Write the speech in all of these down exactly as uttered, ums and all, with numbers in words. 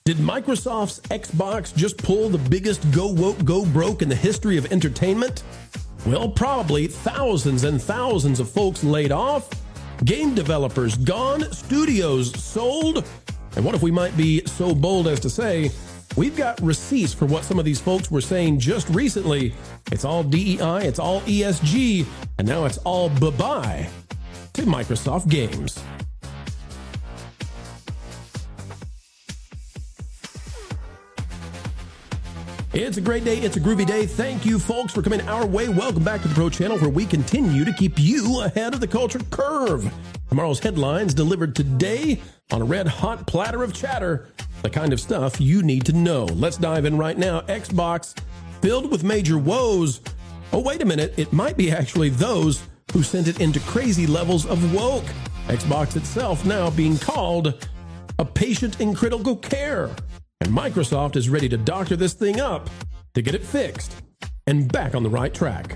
Did Microsoft's Xbox just pull the biggest go woke, go broke in the history of entertainment? Well, probably. Thousands and thousands of folks laid off, game developers gone, studios sold. And what if we might be so bold as to say, we've got receipts for what some of these folks were saying just recently. It's all D E I, it's all E S G, and now it's all bye-bye to Microsoft Games. It's a great day. It's a groovy day. Thank you, folks, for coming our way. Welcome back to the Pro Channel, where we continue to keep you ahead of the culture curve. Tomorrow's headlines delivered today on a red-hot platter of chatter, the kind of stuff you need to know. Let's dive in right now. Xbox filled with major woes. Oh, wait a minute. It might be actually those who sent it into crazy levels of woke. Xbox itself now being called a patient in critical care. And Microsoft is ready to doctor this thing up to get it fixed and back on the right track.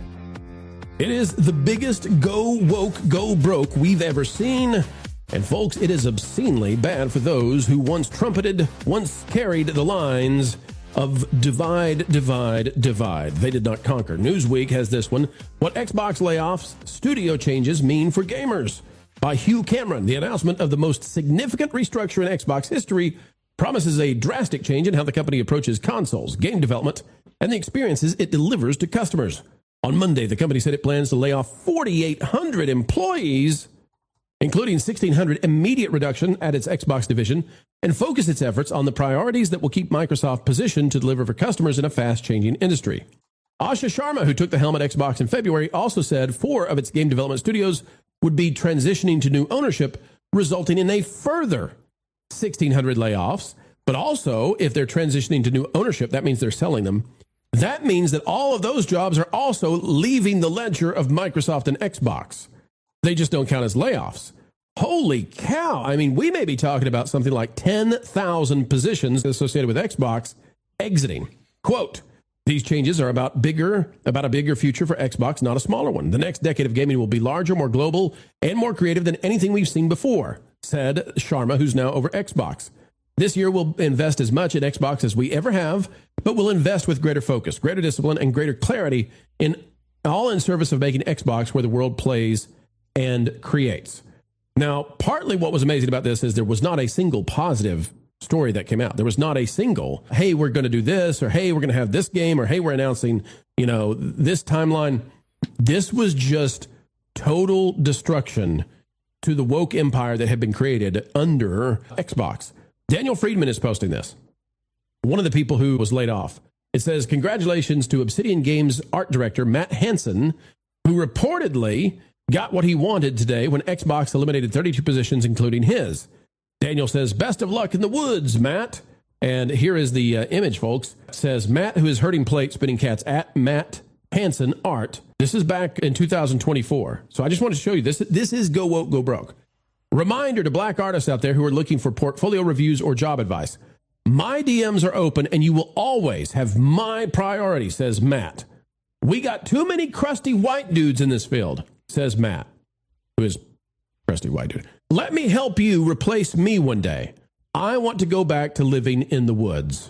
It is the biggest go woke, go broke we've ever seen. And folks, it is obscenely bad for those who once trumpeted, once carried the lines of divide, divide, divide. They did not conquer. Newsweek has this one. What Xbox layoffs, studio changes mean for gamers. By Hugh Cameron, the announcement of the most significant restructure in Xbox history promises a drastic change in how the company approaches consoles, game development, and the experiences it delivers to customers. On Monday, the company said it plans to lay off forty-eight hundred employees, including sixteen hundred immediate reduction at its Xbox division, and focus its efforts on the priorities that will keep Microsoft positioned to deliver for customers in a fast-changing industry. Asha Sharma, who took the helm at Xbox in February, also said four of its game development studios would be transitioning to new ownership, resulting in a further sixteen hundred layoffs. But also, if they're transitioning to new ownership, that means they're selling them. That means that all of those jobs are also leaving the ledger of Microsoft and Xbox. They just don't count as layoffs. Holy cow. I mean, we may be talking about something like ten thousand positions associated with Xbox exiting. Quote, these changes are about bigger, about a bigger future for Xbox, not a smaller one. The next decade of gaming will be larger, more global, and more creative than anything we've seen before, said Sharma, who's now over Xbox. This year, we'll invest as much in Xbox as we ever have, but we'll invest with greater focus, greater discipline, and greater clarity, in all in service of making Xbox where the world plays and creates. Now, partly what was amazing about this is there was not a single positive story that came out. There was not a single, hey, we're going to do this, or hey, we're going to have this game, or hey, we're announcing, you know, this timeline. This was just total destruction to the woke empire that had been created under Xbox. Daniel Friedman is posting this. One of the people who was laid off. It says, congratulations to Obsidian Games art director Matt Hansen, who reportedly got what he wanted today when Xbox eliminated thirty-two positions, including his. Daniel says, best of luck in the woods, Matt. And here is the uh, image, folks. It says, Matt, who is hurting plate, spinning cats, at Matt Hansen art. This is back in two thousand twenty-four. So I just wanted to show you this. This is Go Woke, Go Broke. Reminder to black artists out there who are looking for portfolio reviews or job advice. My D Ms are open and you will always have my priority, says Matt. We got too many crusty white dudes in this field, says Matt, who is crusty white dude. Let me help you replace me one day. I want to go back to living in the woods.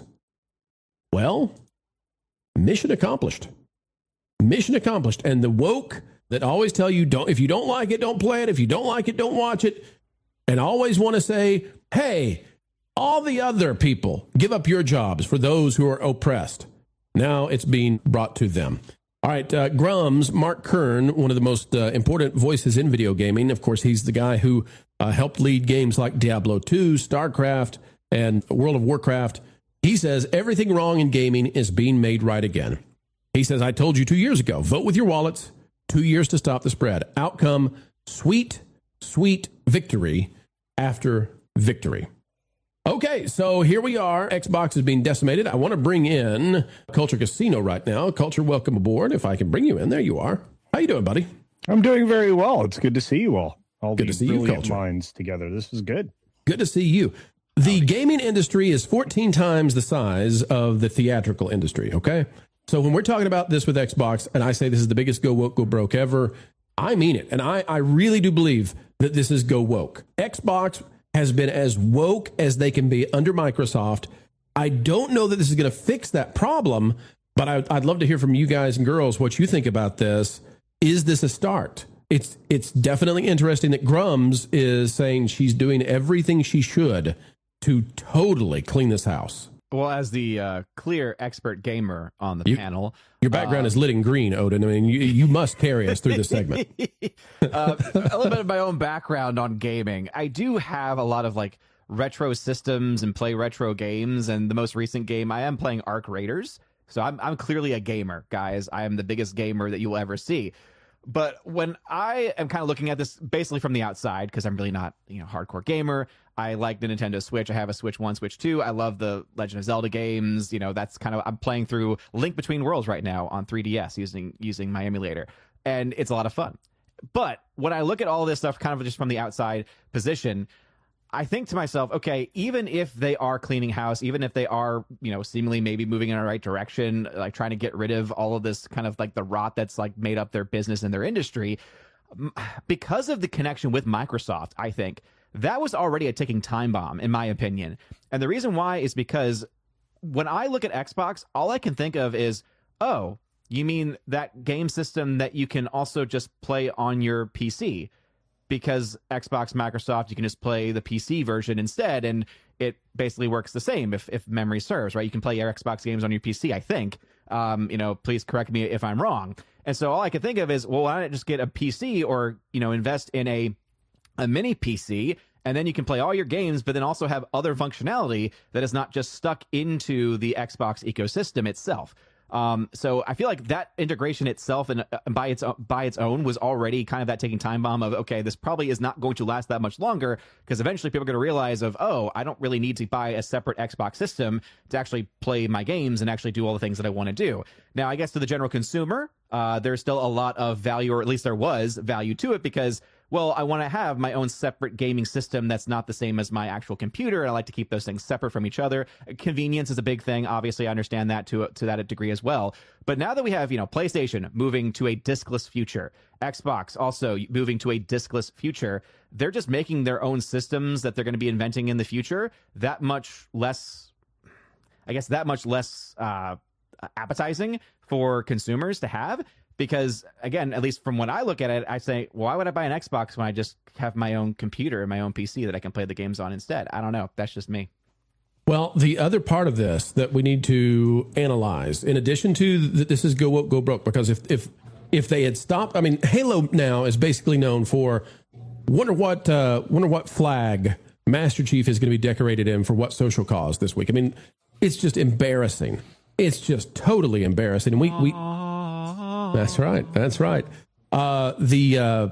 Well, mission accomplished. Mission accomplished. And the woke that always tell you, don't, if you don't like it, don't play it. If you don't like it, don't watch it. And always want to say, hey, all the other people, give up your jobs for those who are oppressed. Now it's being brought to them. All right, uh, Grum's Mark Kern, one of the most uh, important voices in video gaming. Of course, he's the guy who uh, helped lead games like Diablo two, StarCraft, and World of Warcraft. He says everything wrong in gaming is being made right again. He says, I told you two years ago, vote with your wallets. Two years to stop the spread. Outcome, sweet, sweet victory after victory. Okay, so here we are. Xbox is being decimated. I want to bring in Culture Casino right now. Culture, welcome aboard. If I can bring you in. There you are. How you doing, buddy? I'm doing very well. It's good to see you all. All good these to see you, brilliant Culture. minds together. This is good. Good to see you. The gaming industry is fourteen times the size of the theatrical industry, okay? So when we're talking about this with Xbox, and I say this is the biggest go woke, go broke ever, I mean it. And I, I really do believe that this is go woke. Xbox has been as woke as they can be under Microsoft I don't know that this is going to fix that problem, but I, I'd love to hear from you guys and girls what you think about this. Is this a start? It's it's definitely interesting that Grums is saying she's doing everything she should to totally clean this house. Well, as the uh, clear expert gamer on the you, panel, your background uh, is lit in green, Odin. I mean, you you must carry us through this segment. uh, a little bit of my own background on gaming. I do have a lot of like retro systems and play retro games, and the most recent game I am playing Arc Raiders. So I'm I'm clearly a gamer, guys. I am the biggest gamer that you will ever see. But when I am kind of looking at this basically from the outside, because I'm really not, you know, hardcore gamer, I like the Nintendo Switch. I have a Switch one, Switch two. I love the Legend of Zelda games. You know, that's kind of, I'm playing through Link Between Worlds right now on three D S using using my emulator. And it's a lot of fun. But when I look at all this stuff kind of just from the outside position, I think to myself, okay, even if they are cleaning house, even if they are, you know, seemingly maybe moving in the right direction, like trying to get rid of all of this kind of like the rot that's like made up their business and their industry, because of the connection with Microsoft, I think that was already a ticking time bomb, in my opinion. And the reason why is because when I look at Xbox, all I can think of is, oh, you mean that game system that you can also just play on your P C? Because Xbox, Microsoft, you can just play the P C version instead, and it basically works the same if, if memory serves, right? You can play your Xbox games on your P C, I think. Um, you know, please correct me if I'm wrong. And so all I could think of is, well, why not just get a P C or, you know, invest in a a mini P C, and then you can play all your games, but then also have other functionality that is not just stuck into the Xbox ecosystem itself. Um, so I feel like that integration itself and uh, by its by its own was already kind of that taking time bomb of, okay, this probably is not going to last that much longer, because eventually people are going to realize of, oh, I don't really need to buy a separate Xbox system to actually play my games and actually do all the things that I want to do. Now, I guess to the general consumer, uh, there's still a lot of value, or at least there was value to it, because, well, I want to have my own separate gaming system that's not the same as my actual computer, and I like to keep those things separate from each other. Convenience is a big thing. Obviously, I understand that to to that degree as well. But now that we have, you know, PlayStation moving to a diskless future, Xbox also moving to a diskless future, they're just making their own systems that they're going to be inventing in the future that much less, I guess, that much less uh, appetizing for consumers to have. Because, again, at least from when I look at it, I say, why would I buy an Xbox when I just have my own computer and my own P C that I can play the games on instead? I don't know. That's just me. Well, the other part of this that we need to analyze, in addition to that, this is go woke, go broke, because if if if they had stopped, I mean, Halo now is basically known for wonder what uh, wonder what flag Master Chief is going to be decorated in for what social cause this week. I mean, it's just embarrassing. It's just totally embarrassing. And we we. That's right. That's right. Uh, the, uh,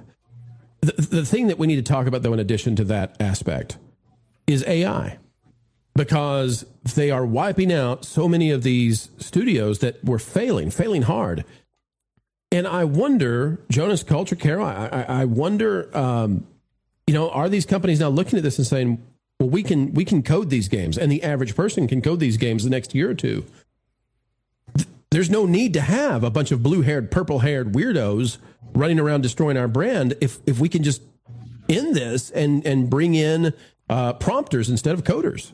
the the thing that we need to talk about, though, in addition to that aspect, is A I, because they are wiping out so many of these studios that were failing, failing hard. And I wonder, Jonas, Culture, Carol, I, I, I wonder, um, you know, are these companies now looking at this and saying, well, we can we can code these games, and the average person can code these games the next year or two. There's no need to have a bunch of blue-haired, purple-haired weirdos running around destroying our brand if if we can just end this and, and bring in uh, prompters instead of coders.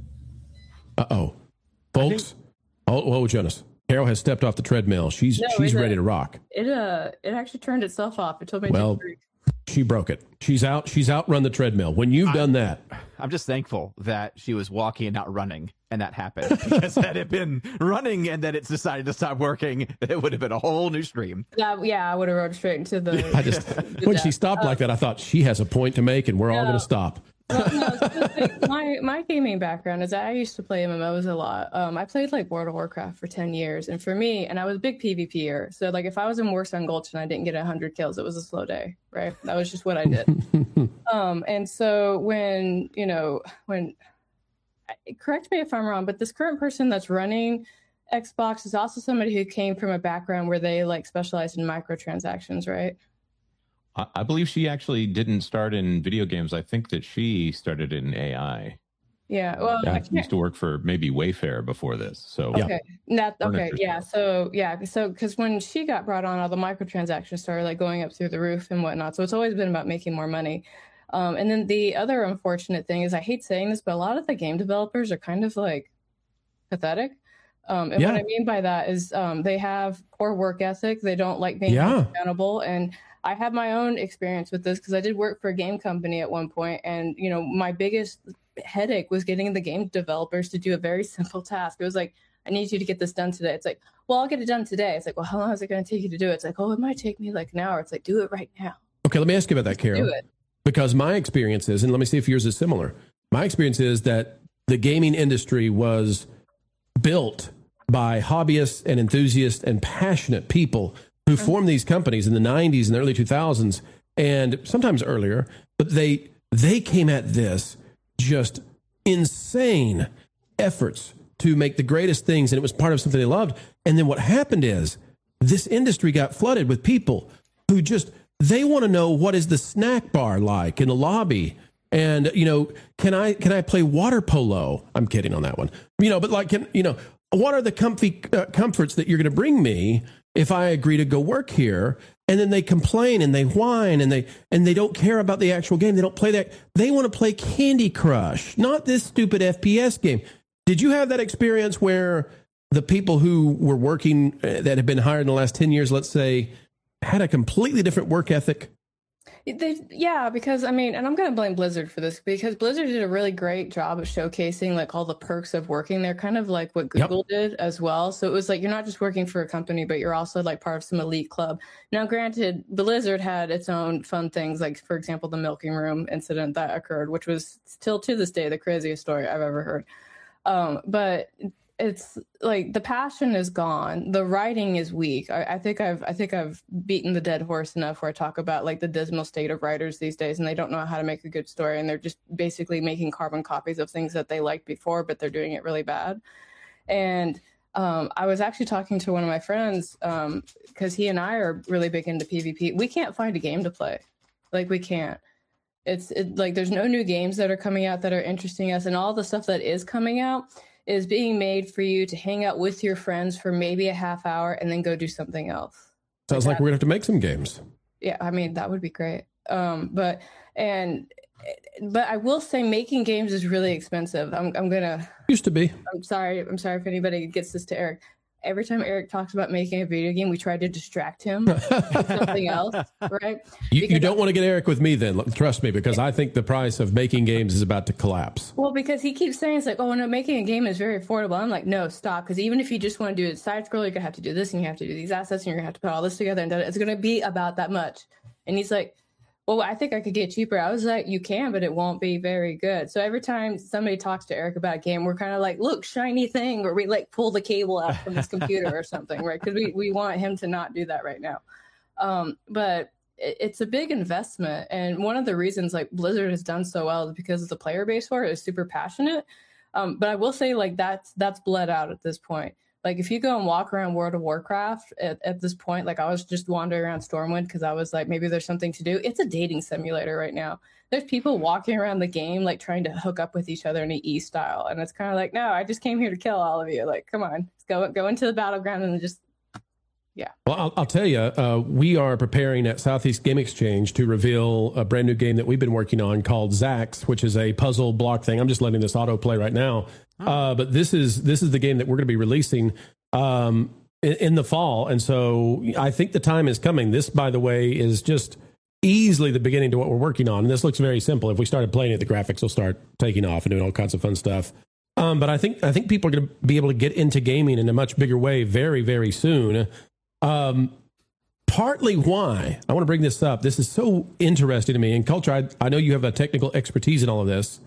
Uh-oh. Folks. Think, oh, oh, Jonas. Carol has stepped off the treadmill. She's no, she's ready a, to rock. It uh it actually turned itself off. It told me well, to she broke it. She's out. She's outrun the treadmill. When you've I'm, done that. I'm just thankful that she was walking and not running, and that happened. Because had it been running and then it's decided to stop working, it would have been a whole new stream. Yeah, yeah, I would have rode straight into the. I just when death. she stopped uh, like that, I thought she has a point to make, and we're no. all going to stop. Well, no, so my my gaming background is that I used to play M M Os a lot. Um, I played like World of Warcraft for ten years, and for me, and I was a big PvPer. So like, if I was in Warsun Gulch and I didn't get a hundred kills, it was a slow day, right? That was just what I did. um, and so when you know when, correct me if I'm wrong, but this current person that's running Xbox is also somebody who came from a background where they like specialized in microtransactions, right? I believe she actually didn't start in video games. I think that she started in A I. Yeah, well, I used to work for maybe Wayfair before this. So okay, yeah. That, okay, yeah. So yeah, so because when she got brought on, all the microtransactions started like going up through the roof and whatnot. So it's always been about making more money. Um, and then the other unfortunate thing is, I hate saying this, but a lot of the game developers are kind of like pathetic. Um, and Yeah. what I mean by that is um, they have poor work ethic. They don't like being Yeah. accountable. And I have my own experience with this because I did work for a game company at one point, and you know, my biggest headache was getting the game developers to do a very simple task. It was like, I need you to get this done today. It's like, well, I'll get it done today. It's like, well, how long is it going to take you to do it? It's like, oh, it might take me like an hour. It's like, do it right now. Okay, let me ask you about that, Carol. Do it. Because my experience is, and let me see if yours is similar. My experience is that the gaming industry was built by hobbyists and enthusiasts and passionate people who formed these companies in the nineties and the early two thousands, and sometimes earlier, but they they came at this just insane efforts to make the greatest things, and it was part of something they loved. And then what happened is this industry got flooded with people who just, they want to know, what is the snack bar like in the lobby? And, you know, can I can I play water polo? I'm kidding on that one. You know, but like, can, you know, what are the comfy uh, comforts that you're going to bring me if I agree to go work here? And then they complain and they whine and they and they don't care about the actual game. They don't play that. They want to play Candy Crush, not this stupid F P S game. Did you have that experience where the people who were working uh, that have been hired in the last ten years, let's say, had a completely different work ethic? They, yeah, because I mean, and I'm going to blame Blizzard for this, because Blizzard did a really great job of showcasing like all the perks of working there, kind of like what Google yep. did as well. So it was like, you're not just working for a company, but you're also like part of some elite club. Now, granted, Blizzard had its own fun things, like, for example, the milking room incident that occurred, which was still to this day the craziest story I've ever heard. Um, but it's like the passion is gone. The writing is weak. I, I think I've I think I've beaten the dead horse enough where I talk about like the dismal state of writers these days, and they don't know how to make a good story, and they're just basically making carbon copies of things that they liked before, but they're doing it really bad. And um, I was actually talking to one of my friends um, because he and I are really big into PvP. We can't find a game to play. Like, we can't. It's it, like there's no new games that are coming out that are interesting us, and all the stuff that is coming out is being made for you to hang out with your friends for maybe a half hour and then go do something else. Sounds like, like we're gonna have to make some games. Yeah, I mean, that would be great. Um, but and but I will say, making games is really expensive. I'm I'm gonna used to be. I'm sorry. I'm sorry if anybody gets this to Eric. Every time Eric talks about making a video game, we try to distract him with something else, right? You, you don't want to get Eric with me then, trust me, because I think the price of making games is about to collapse. Well, because he keeps saying, it's like, oh, no, making a game is very affordable. I'm like, no, stop. Because even if you just want to do a side scroll, you're going to have to do this, and you have to do these assets, and you're going to have to put all this together, and it's going to be about that much. And he's like, well, I think I could get cheaper. I was like, you can, but it won't be very good. So every time somebody talks to Eric about a game, we're kind of like, look, shiny thing, or we like pull the cable out from his computer or something, right? Because we, we want him to not do that right now. Um, but it, it's a big investment. And one of the reasons like Blizzard has done so well is because of the player base for it is super passionate. Um, but I will say, like, that's that's bled out at this point. Like, if you go and walk around World of Warcraft at, at this point, like I was just wandering around Stormwind because I was like, maybe there's something to do. It's a dating simulator right now. There's people walking around the game, like trying to hook up with each other in an E style. And it's kind of like, no, I just came here to kill all of you. Like, come on, let's go, go into the battleground and just, yeah. Well, I'll, I'll tell you, uh, we are preparing at Southeast Game Exchange to reveal a brand new game that we've been working on called Zax, which is a puzzle block thing. I'm just letting this auto play right now. Uh, but this is this is the game that we're going to be releasing um, in, in the fall. And so I think the time is coming. This, by the way, is just easily the beginning to what we're working on. And this looks very simple. If we started playing it, the graphics will start taking off and doing all kinds of fun stuff. Um, but I think I think people are going to be able to get into gaming in a much bigger way very, very soon. Um, partly why I want to bring this up. This is so interesting to me. In Culture, I, I know you have a technical expertise in all of this.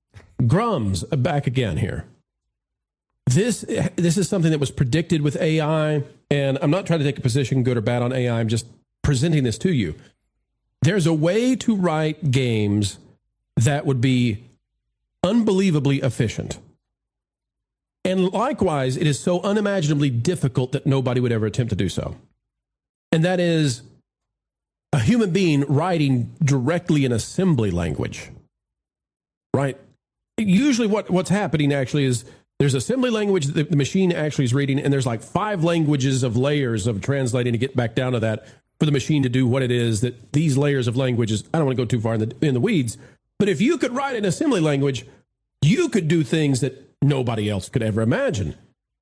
Grums, back again here. This this is something that was predicted with A I, and I'm not trying to take a position, good or bad, on A I. I'm just presenting this to you. There's a way to write games that would be unbelievably efficient. And likewise, it is so unimaginably difficult that nobody would ever attempt to do so. And that is a human being writing directly in assembly language, right? Usually what, what's happening actually is there's assembly language that the machine actually is reading, and there's like five languages of layers of translating to get back down to that. for the machine to do what it is that these layers of languages, I don't want to go too far in the, in the weeds, but if you could write an assembly language, you could do things that nobody else could ever imagine.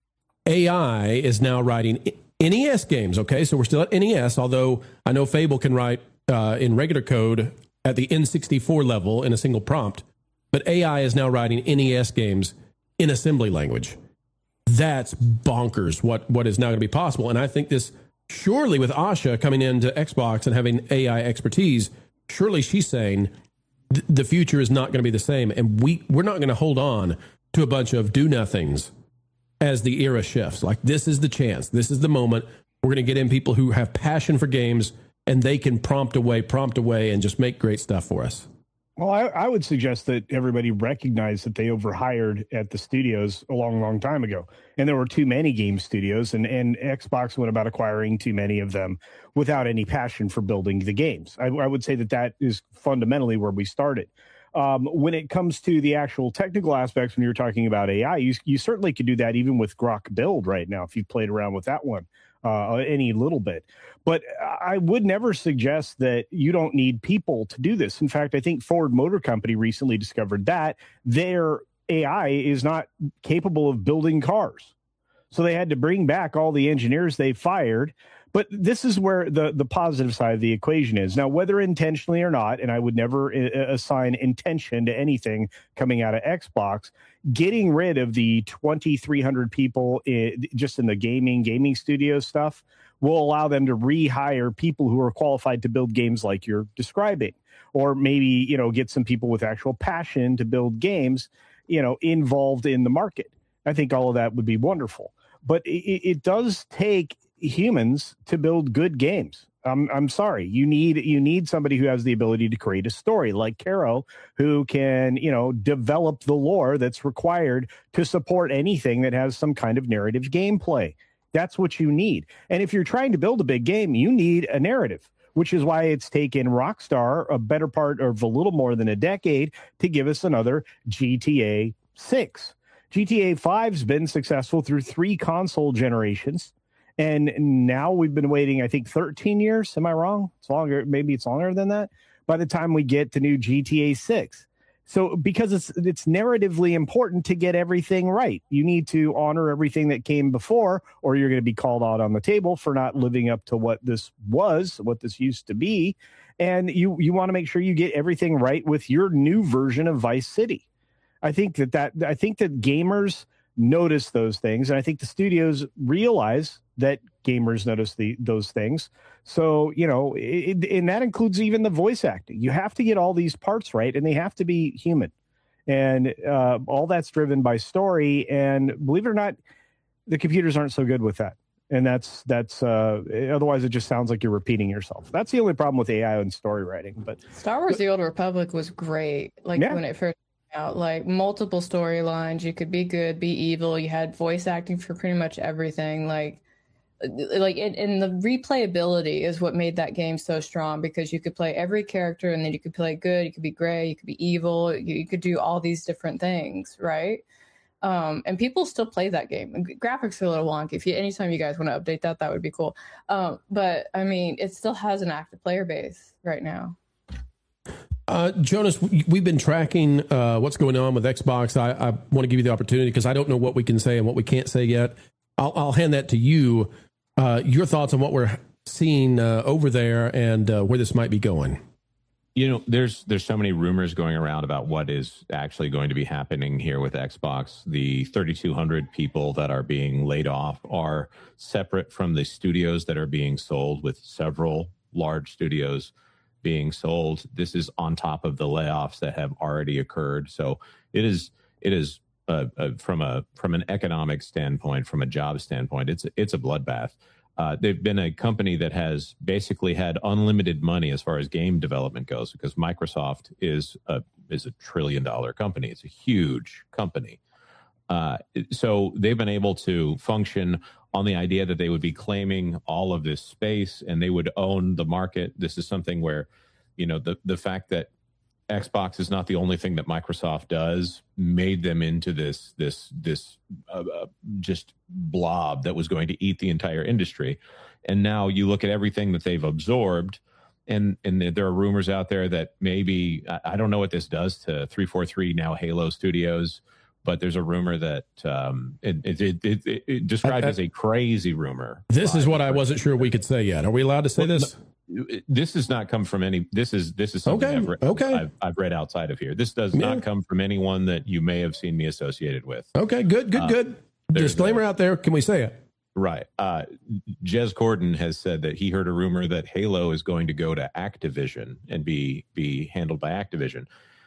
A I is now writing N E S games, okay? So we're still at N E S, although I know Fable can write uh, in regular code at the N sixty-four level in a single prompt, but A I is now writing N E S games in assembly language. That's bonkers what, what is now going to be possible. And I think this, surely with Asha coming into Xbox and having A I expertise, surely she's saying th- the future is not going to be the same. And we, we're not going to hold on to a bunch of do-nothings as the era shifts. Like, this is the chance. This is the moment. We're going to get in people who have passion for games, and they can prompt away, prompt away, and just make great stuff for us. Well, I, I would suggest that everybody recognized that they overhired at the studios a long, long time ago. And there were too many game studios, and, and Xbox went about acquiring too many of them without any passion for building the games. I, I would say that that is fundamentally where we started. Um, when it comes to the actual technical aspects, when you're talking about A I, you, you certainly could do that even with Grok Build right now, if you've played around with that one uh, any little bit. But I would never suggest that you don't need people to do this. In fact, I think Ford Motor Company recently discovered that their A I is not capable of building cars. So they had to bring back all the engineers they fired. But this is where the, the positive side of the equation is. Now, whether intentionally or not, and I would never uh, assign intention to anything coming out of Xbox, getting rid of the twenty-three hundred people in, just in the gaming, gaming studio stuff will allow them to rehire people who are qualified to build games like you're describing. Or maybe, you know, get some people with actual passion to build games, you know, involved in the market. I think all of that would be wonderful. But it, it does take humans to build good games. I'm I'm sorry. You need you need somebody who has the ability to create a story, like Caro, who can, you know, develop the lore that's required to support anything that has some kind of narrative gameplay. That's what you need. And if you're trying to build a big game, you need a narrative, which is why it's taken Rockstar a better part of a little more than a decade to give us another G T A six. G T A five's been successful through three console generations. And now we've been waiting, I think, thirteen years. Am I wrong? It's longer. Maybe it's longer than that. By the time we get to new G T A six. So because it's it's narratively important to get everything right. You need to honor everything that came before, or you're going to be called out on the table for not living up to what this was, what this used to be. And you, you want to make sure you get everything right with your new version of Vice City. I think that, that I think that gamers notice those things, and I think the studios realize that gamers notice the those things. So, you know, it, and that includes even the voice acting. You have to get all these parts right, and they have to be human. And uh, all that's driven by story. And believe it or not, the computers aren't so good with that. And that's that's uh, otherwise it just sounds like you're repeating yourself. That's the only problem with A I and story writing. But Star Wars: The Old Republic was great. Like Yeah. when it first came out, like multiple storylines. You could be good, be evil. You had voice acting for pretty much everything. Like, like and, and the replayability is what made that game so strong, because you could play every character, and then you could play good. You could be gray. You could be evil. You, you could do all these different things, right? Um, and people still play that game. And graphics are a little wonky. If you, anytime you guys want to update that, that would be cool. Um, but I mean, it still has an active player base right now. Uh, Jonas, we've been tracking uh, what's going on with Xbox. I, I want to give you the opportunity, because I don't know what we can say and what we can't say yet. I'll, I'll hand that to you. Uh, your thoughts on what we're seeing uh, over there, and uh, where this might be going. You know, there's there's so many rumors going around about what is actually going to be happening here with Xbox. The thirty-two hundred people that are being laid off are separate from the studios that are being sold, with several large studios being sold. This is on top of the layoffs that have already occurred. So it is it is uh, uh, from a from an economic standpoint, from a job standpoint, it's it's a bloodbath. Uh, they've been a company that has basically had unlimited money as far as game development goes, because Microsoft is a is a trillion dollar company. It's a huge company. Uh, so they've been able to function on the idea that they would be claiming all of this space and they would own the market. This is something where, you know, the, the fact that Xbox is not the only thing that Microsoft does, made them into this this this uh, uh, just blob that was going to eat the entire industry. And now you look at everything that they've absorbed, and and there are rumors out there that maybe, I don't know what this does to three forty-three, now Halo Studios, but there's a rumor that um, it, it, it, it, it described I, I, as a crazy rumor. This is what I wasn't sure we could say yet. Are we allowed to say well, this? No, this has not come from any. This is this is something okay. I've, read, okay. I've, I've read outside of here. This does yeah. not come from anyone that you may have seen me associated with. Okay, good, good, uh, good. Disclaimer a, out there. Can we say it? Right. Uh, Jez Corden has said that he heard a rumor that Halo is going to go to Activision and be be handled by Activision,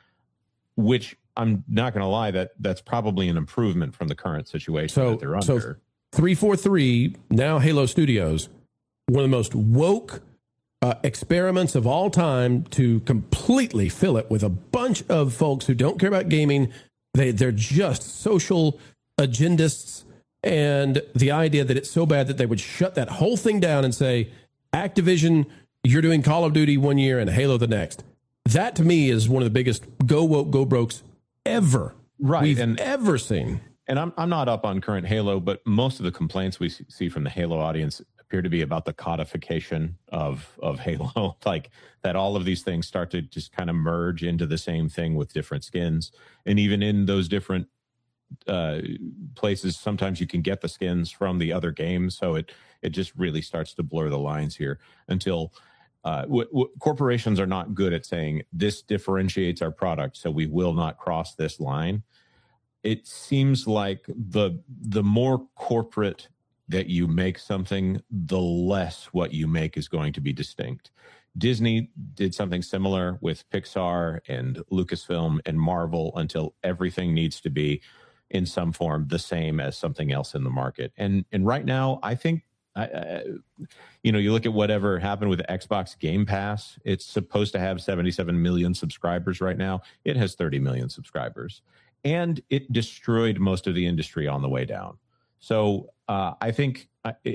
which I'm not going to lie, that that's probably an improvement from the current situation so, that they're under. So three forty-three, now Halo Studios, one of the most woke uh, experiments of all time to completely fill it with a bunch of folks who don't care about gaming. They, they're just social agendists. And the idea that it's so bad that they would shut that whole thing down and say, Activision, you're doing Call of Duty one year and Halo the next. That to me is one of the biggest go woke, go brokes ever right. we've and, ever seen. And I'm I'm not up on current Halo, but most of the complaints we see from the Halo audience appear to be about the codification of of Halo, like that all of these things start to just kind of merge into the same thing with different skins. And even in those different uh places, sometimes you can get the skins from the other games, so it it just really starts to blur the lines here until uh w- w- corporations are not good at saying this differentiates our product, so we will not cross this line. It seems like the the more corporate that you make something, the less what you make is going to be distinct. Disney did something similar with Pixar and Lucasfilm and Marvel until everything needs to be in some form the same as something else in the market. And and right now, I think, I, I, you know, you look at whatever happened with Xbox Game Pass. It's supposed to have seventy-seven million subscribers right now. It has thirty million subscribers. And it destroyed most of the industry on the way down. So uh, I think,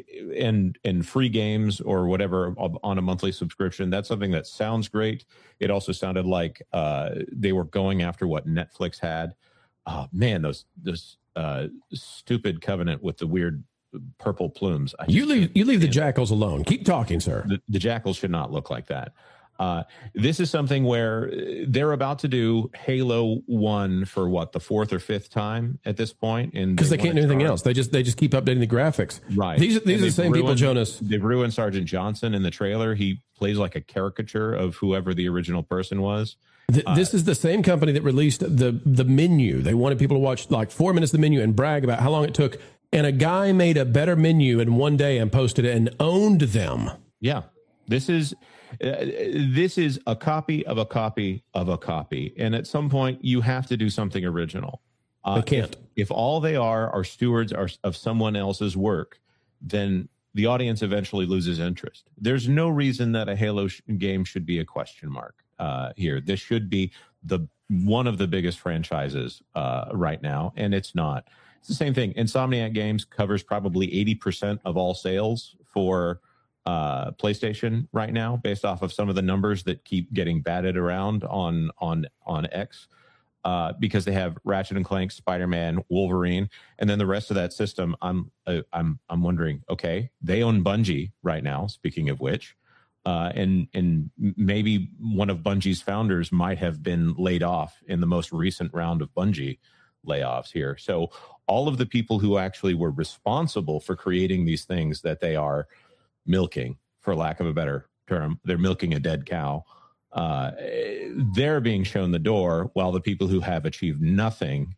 and and free games or whatever on a monthly subscription, that's something that sounds great. It also sounded like uh, they were going after what Netflix had. Oh man, those those uh, stupid Covenant with the weird purple plumes. I you leave you leave the jackals alone. Keep talking, sir. The, the jackals should not look like that. Uh, this is something where they're about to do Halo one for what, the fourth or fifth time at this point, and because they, they can't do anything else. They just they just keep updating the graphics. Right. These these and are the same ruined, people, Jonas. They've ruined Sergeant Johnson in the trailer. He plays like a caricature of whoever the original person was. The, uh, this is the same company that released the the menu. They wanted people to watch like four minutes of the menu and brag about how long it took. And a guy made a better menu in one day and posted it and owned them. Yeah, this is uh, this is a copy of a copy of a copy. And at some point, you have to do something original. Uh, they can't. If, if all they are are stewards are, of someone else's work, then the audience eventually loses interest. There's no reason that a Halo sh- game should be a question mark. Uh, here, this should be the one of the biggest franchises uh, right now, and it's not. It's the same thing. Insomniac Games covers probably eighty percent of all sales for uh, PlayStation right now, based off of some of the numbers that keep getting batted around on on on X, uh, because they have Ratchet and Clank, Spider-Man, Wolverine, and then the rest of that system. I'm uh, I'm I'm wondering. Okay, they own Bungie right now. Speaking of which. Uh, and and maybe one of Bungie's founders might have been laid off in the most recent round of Bungie layoffs here. So all of the people who actually were responsible for creating these things that they are milking, for lack of a better term, they're milking a dead cow. Uh, they're being shown the door, while the people who have achieved nothing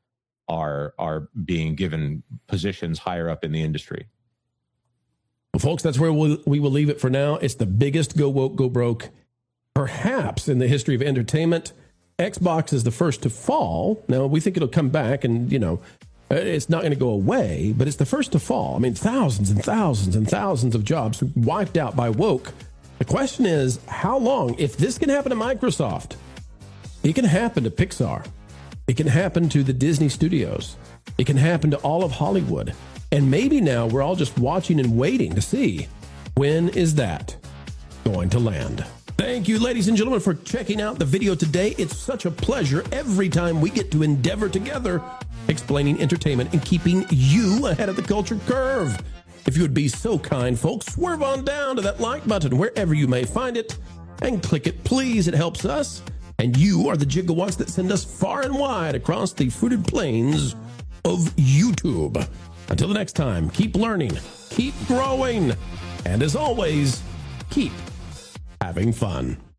are are being given positions higher up in the industry. Well, folks, that's where we'll, we will leave it for now. It's the biggest go woke, go broke, perhaps, in the history of entertainment. Xbox is the first to fall. Now, we think it'll come back and, you know, it's not going to go away, but it's the first to fall. I mean, thousands and thousands and thousands of jobs wiped out by woke. The question is, how long? If this can happen to Microsoft, it can happen to Pixar. It can happen to the Disney studios. It can happen to all of Hollywood. And maybe now we're all just watching and waiting to see, when is that going to land? Thank you, ladies and gentlemen, for checking out the video today. It's such a pleasure every time we get to endeavor together, explaining entertainment and keeping you ahead of the culture curve. If you would be so kind, folks, swerve on down to that like button wherever you may find it and click it, please. It helps us. And you are the gigawatts that send us far and wide across the fruited plains of YouTube. Until the next time, keep learning, keep growing, and as always, keep having fun.